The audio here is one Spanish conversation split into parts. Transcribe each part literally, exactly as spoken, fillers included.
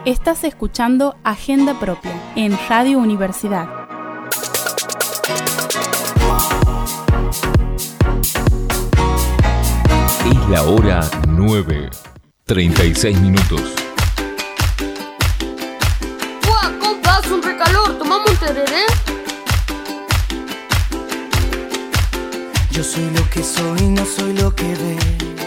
Estás escuchando Agenda Propia en Radio Universidad. Es la hora nueve, treinta y seis minutos. ¡Guau, compa! Hace un recalor, ¿tomamos un tereré? Yo soy lo que soy, no soy lo que ves.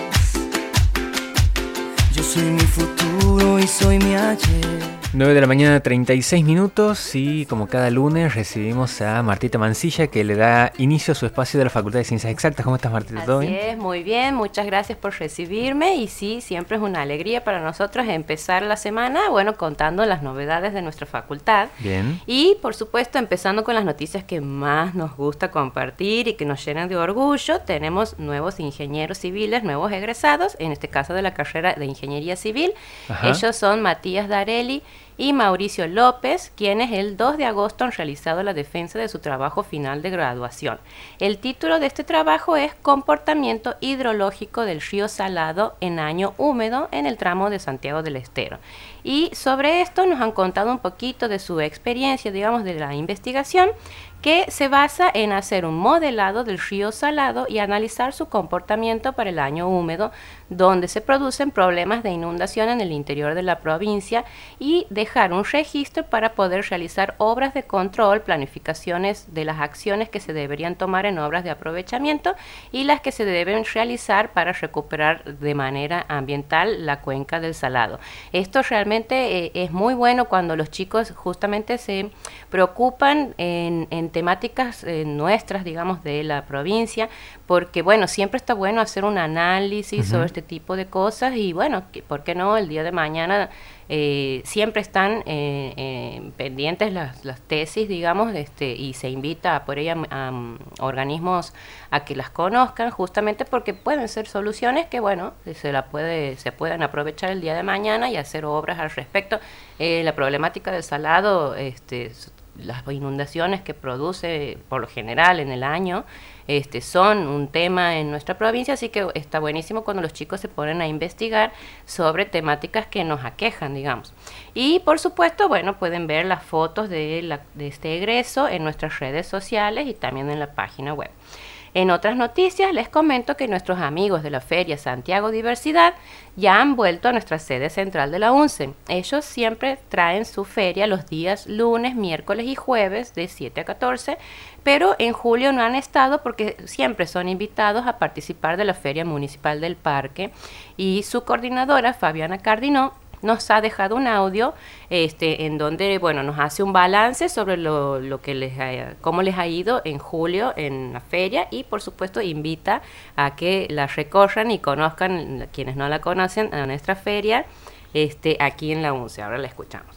Yo soy mi futuro y soy mi ayer. nueve de la mañana, treinta y seis minutos, y como cada lunes recibimos a Martita Mancilla, que le da inicio a su espacio de la Facultad de Ciencias Exactas. ¿Cómo estás, Martita? ¿Todo bien? Así es, muy bien, muchas gracias por recibirme, y sí, siempre es una alegría para nosotros empezar la semana, bueno, contando las novedades de nuestra facultad. Bien. Y, por supuesto, empezando con las noticias que más nos gusta compartir y que nos llenan de orgullo. Tenemos nuevos ingenieros civiles, nuevos egresados, en este caso de la carrera de Ingeniería Civil. Ajá. Ellos son Matías Darelli y Mauricio López, quienes el dos de agosto han realizado la defensa de su trabajo final de graduación. El título de este trabajo es Comportamiento hidrológico del río Salado en año húmedo en el tramo de Santiago del Estero. Y sobre esto nos han contado un poquito de su experiencia, digamos, de la investigación, que se basa en hacer un modelado del río Salado y analizar su comportamiento para el año húmedo, donde se producen problemas de inundación en el interior de la provincia, y dejar un registro para poder realizar obras de control, planificaciones de las acciones que se deberían tomar en obras de aprovechamiento y las que se deben realizar para recuperar de manera ambiental la cuenca del Salado. Esto realmente eh, es muy bueno cuando los chicos justamente se preocupan en, en temáticas eh, nuestras, digamos, de la provincia, porque, bueno, siempre está bueno hacer un análisis uh-huh. sobre este tipo de cosas, y, bueno, ¿por qué no? El día de mañana eh, siempre están eh, eh, pendientes las, las tesis, digamos, este, y se invita por ella a, a organismos a que las conozcan, justamente porque pueden ser soluciones que, bueno, se la puede, se pueden aprovechar el día de mañana y hacer obras al respecto. Eh, la problemática del Salado, este, las inundaciones que produce por lo general en el año, este, son un tema en nuestra provincia, así que está buenísimo cuando los chicos se ponen a investigar sobre temáticas que nos aquejan, digamos. Y, por supuesto, bueno, pueden ver las fotos de, la, de este egreso en nuestras redes sociales y también en la página web. En otras noticias, les comento que nuestros amigos de la Feria Santiago Diversidad ya han vuelto a nuestra sede central de la UNCE. Ellos siempre traen su feria los días lunes, miércoles y jueves de siete a catorce, pero en julio no han estado porque siempre son invitados a participar de la Feria Municipal del Parque, y su coordinadora, Fabiana Cardinó, nos ha dejado un audio este, en donde, bueno, nos hace un balance sobre lo, lo que les ha, cómo les ha ido en julio en la feria, y, por supuesto, invita a que la recorran y conozcan, quienes no la conocen, a nuestra feria este, aquí en la UNCE. Ahora la escuchamos.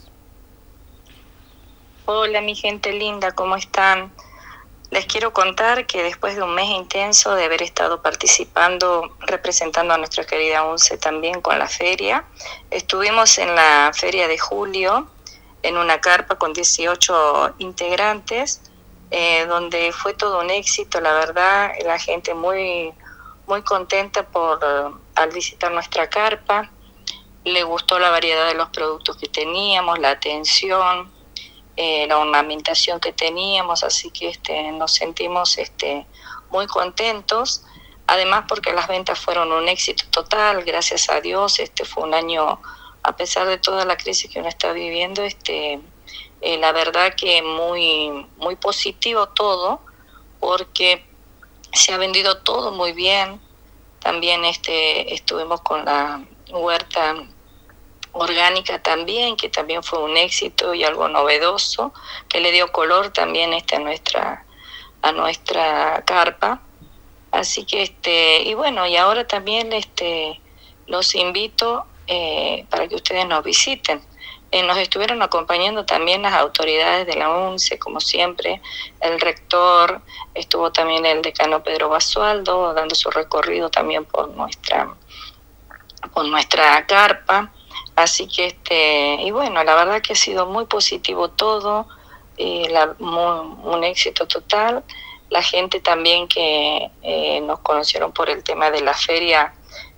Hola, mi gente linda, ¿cómo están? Les quiero contar que después de un mes intenso de haber estado participando, representando a nuestra querida UNCE también con la feria, estuvimos en la feria de julio en una carpa con dieciocho integrantes, eh, donde fue todo un éxito, la verdad, la gente muy, muy contenta por uh, al visitar nuestra carpa. Le gustó la variedad de los productos que teníamos, la atención, Eh, la ornamentación que teníamos, así que este, nos sentimos este, muy contentos, además porque las ventas fueron un éxito total, gracias a Dios. Este fue un año, a pesar de toda la crisis que uno está viviendo, este, eh, la verdad que muy, muy positivo todo, porque se ha vendido todo muy bien. También este, estuvimos con la huerta orgánica también, que también fue un éxito y algo novedoso, que le dio color también este a nuestra a nuestra carpa. Así que este y bueno, y ahora también este los invito eh, para que ustedes nos visiten. Eh, nos estuvieron acompañando también las autoridades de la UNCE, como siempre, el rector, estuvo también el decano Pedro Basualdo dando su recorrido también por nuestra por nuestra carpa. Así que, este y bueno, la verdad que ha sido muy positivo todo, eh, la, muy, un éxito total. La gente también que eh, nos conocieron por el tema de la feria,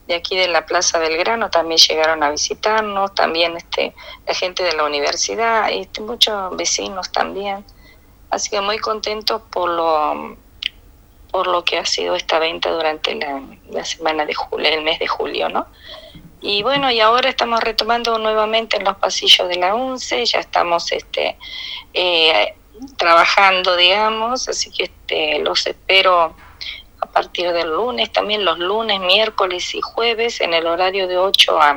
de aquí de la Plaza Belgrano también llegaron a visitarnos, también este, la gente de la universidad, este, muchos vecinos también. Así que muy contentos por lo, por lo que ha sido esta venta durante la, la semana de julio, el mes de julio, ¿no? Y bueno, y ahora estamos retomando nuevamente en los pasillos de la UNCE, ya estamos este, eh, trabajando, digamos, así que este, los espero a partir del lunes, también los lunes, miércoles y jueves en el horario de ocho a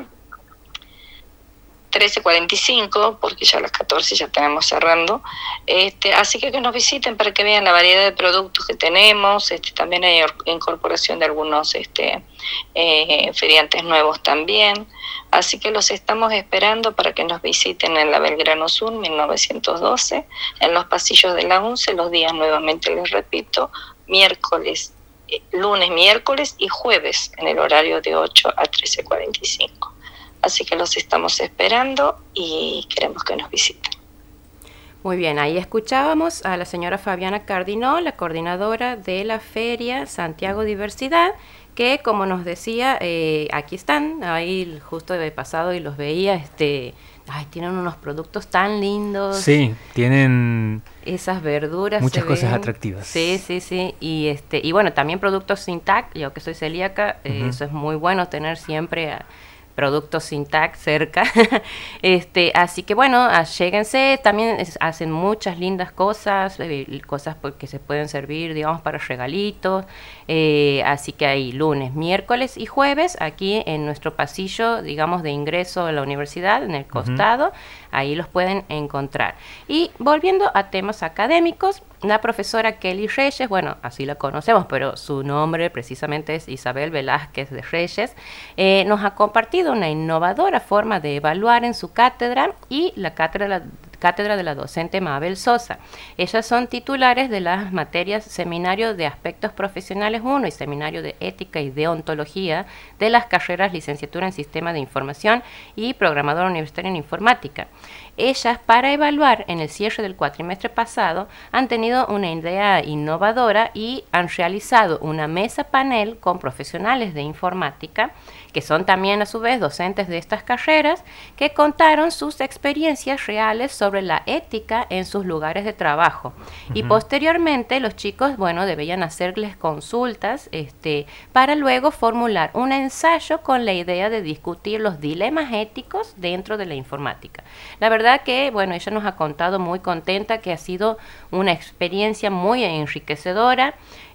trece cuarenta y cinco, porque ya a las catorce ya tenemos cerrando. Este, así que que nos visiten para que vean la variedad de productos que tenemos. Este, también hay incorporación de algunos este, eh, feriantes nuevos también. Así que los estamos esperando para que nos visiten en la Belgrano Sur mil novecientos doce, en los pasillos de la UNCE, los días nuevamente les repito, miércoles, eh, lunes, miércoles y jueves en el horario de ocho a trece cuarenta y cinco. Así que los estamos esperando y queremos que nos visiten. Muy bien, ahí escuchábamos a la señora Fabiana Cardinó, la coordinadora de la Feria Santiago Diversidad, que como nos decía, eh, aquí están, ahí justo de pasado y los veía, este, ay, tienen unos productos tan lindos. Sí, tienen esas verduras. Muchas cosas ven. atractivas. Sí, sí, sí. Y este, y bueno, también productos sin T A C, yo que soy celíaca, uh-huh. eh, eso es muy bueno tener siempre a, productos sin T A C cerca. este, así que bueno, lléguense, también es, hacen muchas lindas cosas, eh, cosas que se pueden servir, digamos, para regalitos. Eh, así que ahí lunes, miércoles y jueves, aquí en nuestro pasillo, digamos, de ingreso a la universidad, en el costado, uh-huh. ahí los pueden encontrar. Y volviendo a temas académicos, la profesora Kelly Reyes, bueno, así la conocemos, pero su nombre precisamente es Isabel Velázquez de Reyes, eh, nos ha compartido una innovadora forma de evaluar en su cátedra y la cátedra, cátedra de la docente Mabel Sosa. Ellas son titulares de las materias Seminario de Aspectos Profesionales uno y Seminario de Ética y Deontología de las carreras Licenciatura en Sistema de Información y Programador Universitario en Informática. Ellas, para evaluar en el cierre del cuatrimestre pasado, han tenido una idea innovadora y han realizado una mesa panel con profesionales de informática, que son también a su vez docentes de estas carreras, que contaron sus experiencias reales sobre la ética en sus lugares de trabajo. Uh-huh. Y posteriormente los chicos, bueno, debían hacerles consultas este, para luego formular un ensayo con la idea de discutir los dilemas éticos dentro de la informática. La verdad que, bueno, ella nos ha contado muy contenta que ha sido una experiencia muy enriquecedora,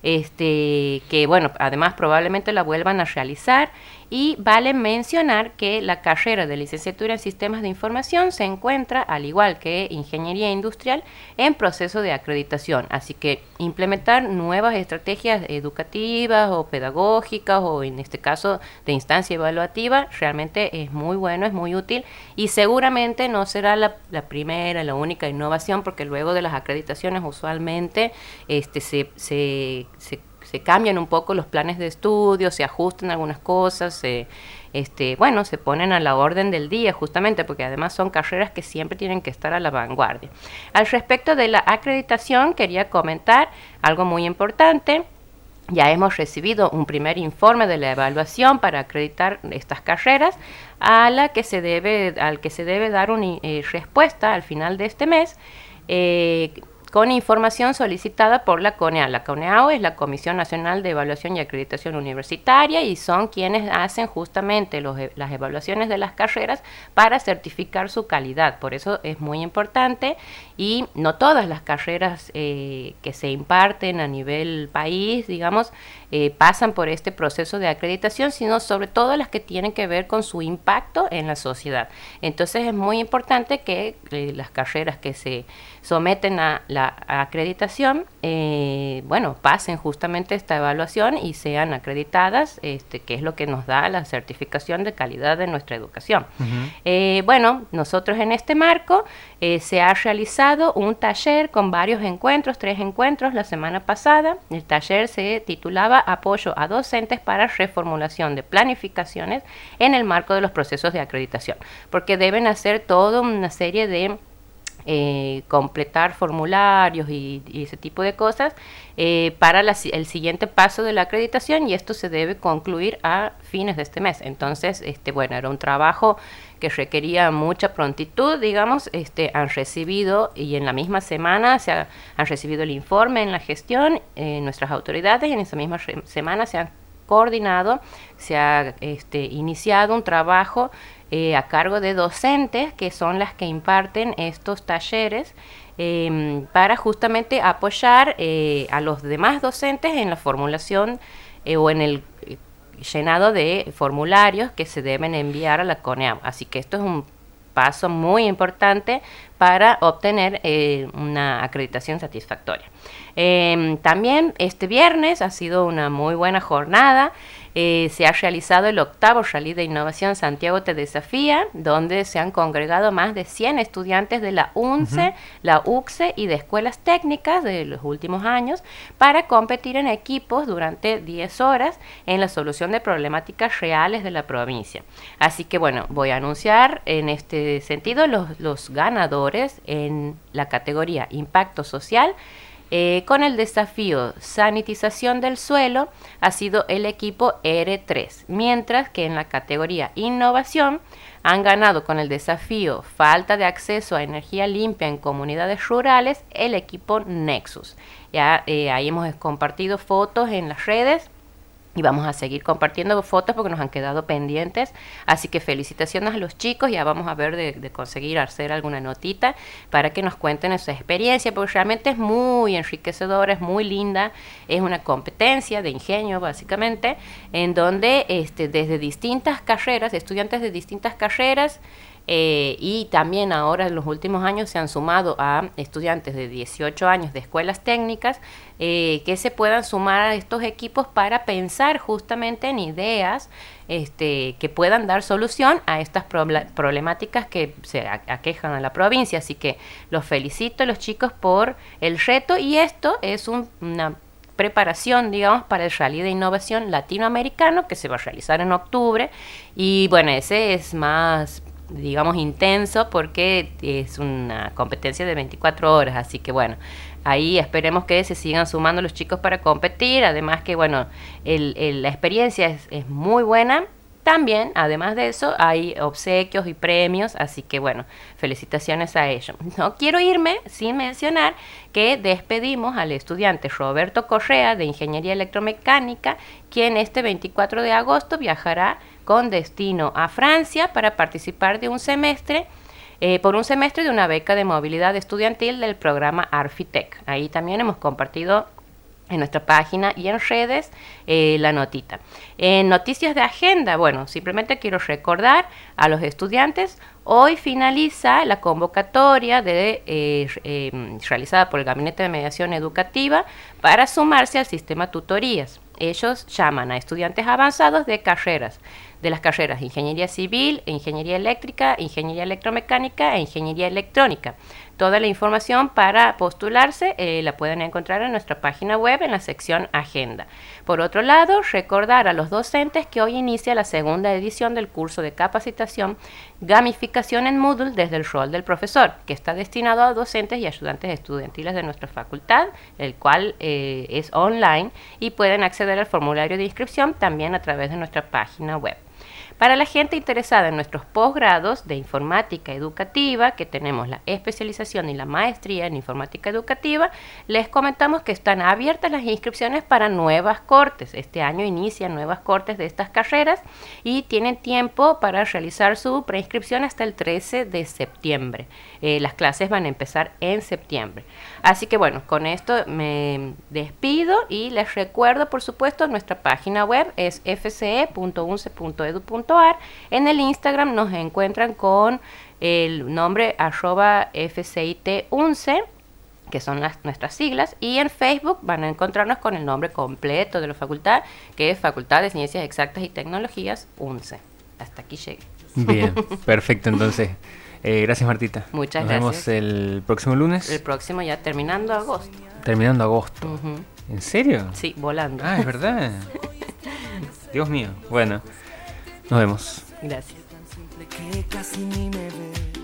este, que, bueno, además probablemente la vuelvan a realizar. Y vale mencionar que la carrera de licenciatura en Sistemas de Información se encuentra, al igual que Ingeniería Industrial, en proceso de acreditación. Así que implementar nuevas estrategias educativas o pedagógicas, o en este caso de instancia evaluativa, realmente es muy bueno, es muy útil, y seguramente no será la, la primera, la única innovación, porque luego de las acreditaciones usualmente este, se, se, se se cambian un poco los planes de estudio, se ajustan algunas cosas, se, este, bueno, se ponen a la orden del día justamente porque además son carreras que siempre tienen que estar a la vanguardia. Al respecto de la acreditación, quería comentar algo muy importante. Ya hemos recibido un primer informe de la evaluación para acreditar estas carreras, a la que se debe, al que se debe dar una eh, respuesta al final de este mes, eh, con información solicitada por la CONEAO. La CONEAO es la Comisión Nacional de Evaluación y Acreditación Universitaria y son quienes hacen justamente los, las evaluaciones de las carreras para certificar su calidad. Por eso es muy importante, y no todas las carreras eh, que se imparten a nivel país, digamos, eh, pasan por este proceso de acreditación, sino sobre todo las que tienen que ver con su impacto en la sociedad. Entonces es muy importante que eh, las carreras que se someten a la acreditación, eh, bueno, pasen justamente esta evaluación y sean acreditadas, este, que es lo que nos da la certificación de calidad de nuestra educación. Uh-huh. Eh, bueno, nosotros en este marco eh, se ha realizado un taller con varios encuentros, tres encuentros la semana pasada. El taller se titulaba Apoyo a docentes para reformulación de planificaciones en el marco de los procesos de acreditación, porque deben hacer toda una serie de eh, completar formularios y, y ese tipo de cosas eh, para la, el siguiente paso de la acreditación, y esto se debe concluir a fines de este mes. Entonces, este, bueno, era un trabajo que requería mucha prontitud, digamos. Este, han recibido, y en la misma semana se ha, han recibido el informe en la gestión, eh, nuestras autoridades, y en esa misma re- semana se han coordinado, se ha este, iniciado un trabajo eh, a cargo de docentes, que son las que imparten estos talleres, eh, para justamente apoyar eh, a los demás docentes en la formulación eh, o en el eh, llenado de formularios que se deben enviar a la CONEAU. Así que esto es un paso muy importante para obtener eh, una acreditación satisfactoria. Eh, también este viernes ha sido una muy buena jornada. Eh, se ha realizado el octavo Rally de Innovación Santiago Te Desafía, donde se han congregado más de cien estudiantes de la UNCE, uh-huh. la UCSE y de escuelas técnicas de los últimos años para competir en equipos durante diez horas en la solución de problemáticas reales de la provincia. Así que bueno, voy a anunciar en este sentido los, los ganadores en la categoría Impacto Social. Eh, con el desafío Sanitización del Suelo ha sido el equipo R tres, mientras que en la categoría Innovación han ganado con el desafío Falta de acceso a energía limpia en comunidades rurales el equipo Nexus. Ya eh, ahí hemos compartido fotos en las redes y vamos a seguir compartiendo fotos porque nos han quedado pendientes, así que felicitaciones a los chicos. Ya vamos a ver de, de conseguir hacer alguna notita para que nos cuenten esa experiencia, porque realmente es muy enriquecedora, es muy linda, es una competencia de ingenio básicamente, en donde este, desde distintas carreras, estudiantes de distintas carreras, Eh, y también ahora en los últimos años se han sumado a estudiantes de dieciocho años de escuelas técnicas eh, que se puedan sumar a estos equipos para pensar justamente en ideas este, que puedan dar solución a estas proble- problemáticas que se aquejan a la provincia. Así que los felicito a los chicos por el reto, y esto es un, una preparación, digamos, para el Rally de Innovación Latinoamericano que se va a realizar en octubre, y bueno, ese es más, digamos, intenso porque es una competencia de veinticuatro horas, así que bueno, ahí esperemos que se sigan sumando los chicos para competir. Además que bueno, el, el, la experiencia es, es muy buena. También, además de eso, hay obsequios y premios, así que bueno, felicitaciones a ellos. No quiero irme sin mencionar que despedimos al estudiante Roberto Correa de Ingeniería Electromecánica, quien este veinticuatro de agosto viajará con destino a Francia para participar de un semestre, eh, por un semestre de una beca de movilidad estudiantil del programa Arfitec. Ahí también hemos compartido en nuestra página y en redes eh, la notita. En noticias de agenda, bueno, simplemente quiero recordar a los estudiantes, hoy finaliza la convocatoria de, eh, eh, realizada por el Gabinete de Mediación Educativa para sumarse al sistema tutorías. Ellos llaman a estudiantes avanzados de carreras, de las carreras Ingeniería Civil, Ingeniería Eléctrica, Ingeniería Electromecánica e Ingeniería Electrónica. Toda la información para postularse eh, la pueden encontrar en nuestra página web en la sección Agenda. Por otro lado, recordar a los docentes que hoy inicia la segunda edición del curso de capacitación Gamificación en Moodle desde el rol del profesor, que está destinado a docentes y ayudantes estudiantiles de nuestra facultad, el cual eh, es online, y pueden acceder al formulario de inscripción también a través de nuestra página web. Para la gente interesada en nuestros posgrados de informática educativa, que tenemos la especialización y la maestría en informática educativa, les comentamos que están abiertas las inscripciones para nuevas cortes. Este año inician nuevas cortes de estas carreras y tienen tiempo para realizar su preinscripción hasta el trece de septiembre. Eh, las clases van a empezar en septiembre. Así que bueno, con esto me despido y les recuerdo, por supuesto, nuestra página web es f c e punto u n c e punto e d u punto a r. En el Instagram nos encuentran con el nombre arroba f c i t unce, que son las, nuestras siglas, y en Facebook van a encontrarnos con el nombre completo de la facultad, que es Facultad de Ciencias Exactas y Tecnologías UNCE. Hasta aquí llegué. Bien, perfecto, entonces. Eh, gracias, Martita. Muchas Nos gracias. vemos el próximo lunes. El próximo ya terminando agosto. Terminando agosto. Uh-huh. ¿En serio? Sí, volando. Ah, es verdad. Dios mío. Bueno, nos vemos. Gracias. Que casi ni me ve.